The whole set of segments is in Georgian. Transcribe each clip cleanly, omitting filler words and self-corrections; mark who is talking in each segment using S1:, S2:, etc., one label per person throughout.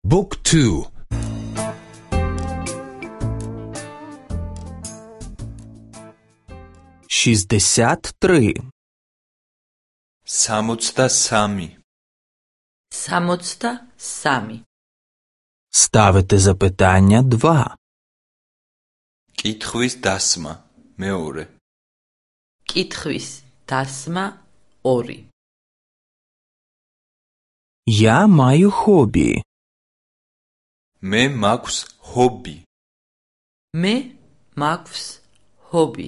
S1: Book 2.
S2: 63.
S3: 63.
S4: 63.
S2: Ставити запитання 2.
S3: კითხვის დასმა მეორე.
S4: კითხვის დასმა 2.
S2: Я маю хобі.
S3: მე მაქვს ჰობი.
S4: მე მაქვს ჰობი.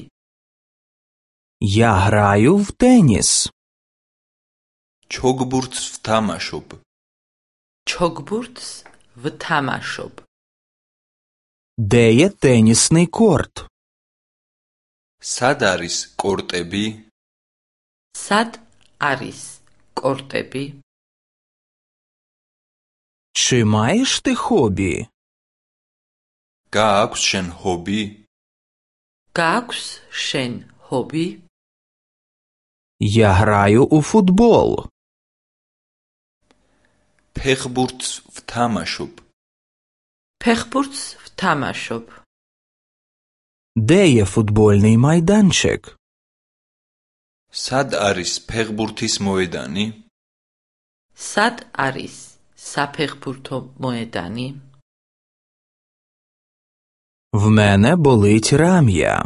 S2: Я граю в теніс.
S3: ჩოგბურთს ვთამაშობ.
S4: ჩოგბურთს ვთამაშობ.
S2: Де є тенісний корт?
S3: სად არის კორტები?
S4: სად არის კორტები?
S2: Чи маєш ти хобі?
S3: გააქვს შენ ჰობი?
S4: გააქვს შენ ჰობი?
S2: Я граю у футбол.
S3: ფეხბურთს ვთამაშობ.
S4: ფეხბურთს ვთამაშობ.
S2: Де є футбольний майданчик?
S3: სად არის ფეხბურთის მოედანი?
S4: სად არის საფეხბურთო მოედანი?
S2: В мене болить рам'я.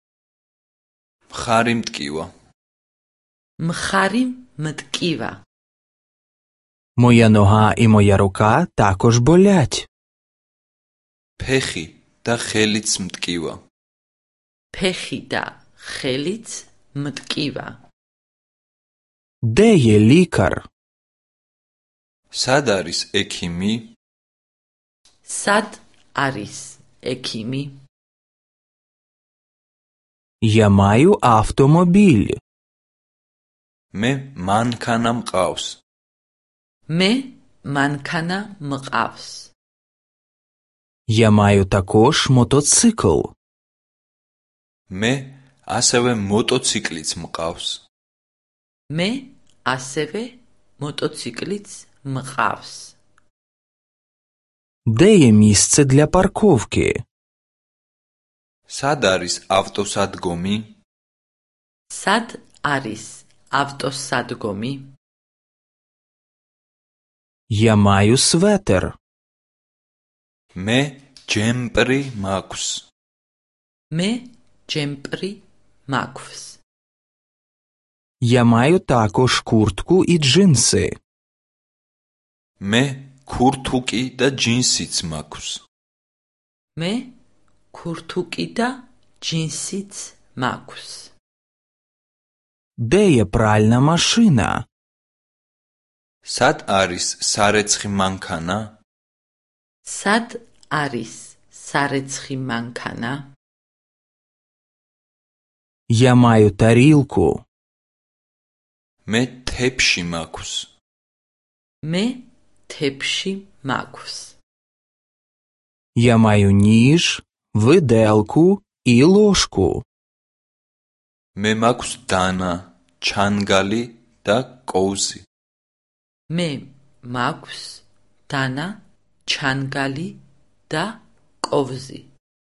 S3: მხარი მტკივა.
S4: მხარი მტკივა.
S2: Моя нога і моя рука також болять.
S3: ფეხი და ხელიც მტკივა.
S4: ფეხი და ხელიც მტკივა.
S2: Де є лікар?
S3: სად არის ექიმი?
S4: სად არის ექიმი?
S2: Я маю автомобіль.
S3: მე მანქანა მყავს.
S4: მე მანქანა მყავს.
S2: Я маю також мотоцикл.
S3: მე ასევე მოტოციკლიც მყავს.
S4: მე ასევე მოტოციკლიც მყავს.
S2: Де є місце для парковки?
S3: სად არის ავტოსადგომი?
S4: სად არის ავტოსადგომი?
S2: Я маю светер.
S3: მე ჯემპრი მაქვს.
S4: მე ჯემპრი მაქვს.
S2: Я маю також куртку і джинси.
S3: მე ქურთუკი და ჯინსიც მაქვს.
S4: მე ქურთუკი და ჯინსიც მაქვს.
S2: Де є пральна машина?
S3: სად არის სარეცხი მანქანა?
S4: სად არის სარეცხი მანქანა?
S2: Я маю тарілку.
S3: მე თეფში მაქვს.
S4: მე თეფში მაქვს.
S2: Я маю ніж, виделку і ложку.
S3: მე მაქვს დანა, ჩანგალი და კოუზი.
S4: მე მაქვს დანა, ჩანგალი და კოვზი.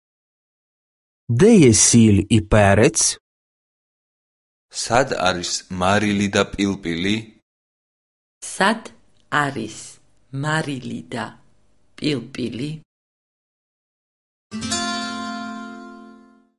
S2: Де є сіль і перець?
S3: სად არის მარილი და პილპილი?
S4: სად არის მარილი და პილპილი?